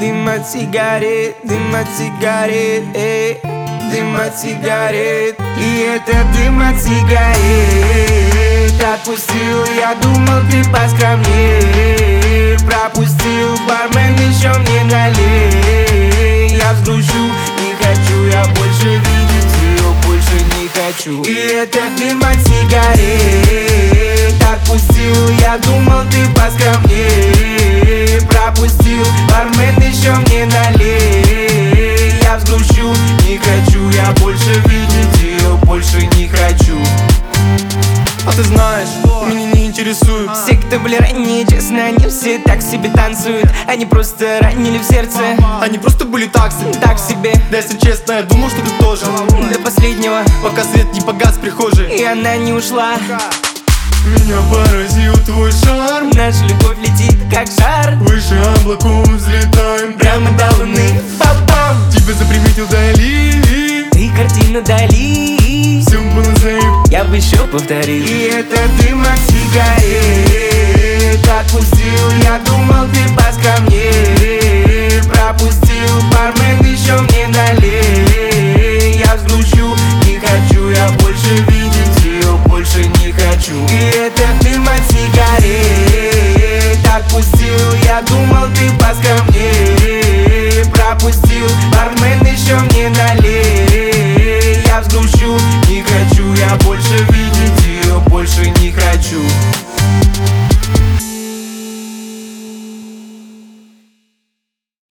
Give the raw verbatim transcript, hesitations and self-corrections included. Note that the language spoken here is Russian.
Дым от сигарет, дым от сигарет, эй, дым от сигарет. И это дым от сигарет. Отпустил, я думал, ты поскромнее. Пропустил, бармен еще мне налей. Я взгружу, не хочу я больше видеть ее, больше не хочу. И это дым от сигарет. Отпустил, я думал, ты поскромнее. Пропустил, бармен еще мне налей. Я взгружу, не хочу я больше видеть ее, больше не хочу. А ты знаешь, меня не интересует. Все, кто были ранее, честно, они все так себе танцуют. Они просто ранили в сердце. Они просто были таксы, Так себе. да если честно, я думал, что ты тоже. До последнего, Пока свет не погас в прихожей, и она не ушла. меня поразил твой шарм. Наша любовь летит, как жар. Выше облаков взлетаем Прямо до луны, бам-бам. Тебя заприметил Дали. Ты картину Дали. Все было заеб. Я бы еще повторил. И это дым от сигарет. Отпустил, я думал, ты поскромнее. Пропустил, бармен еще мне налей. Я взгружу, не хочу я больше видеть ее, больше не хочу. И это дым от сигарет. Отпустил, я думал, ты поскромнее. Пропустил, бармен еще мне налей. Я взгружу, не хочу я больше видеть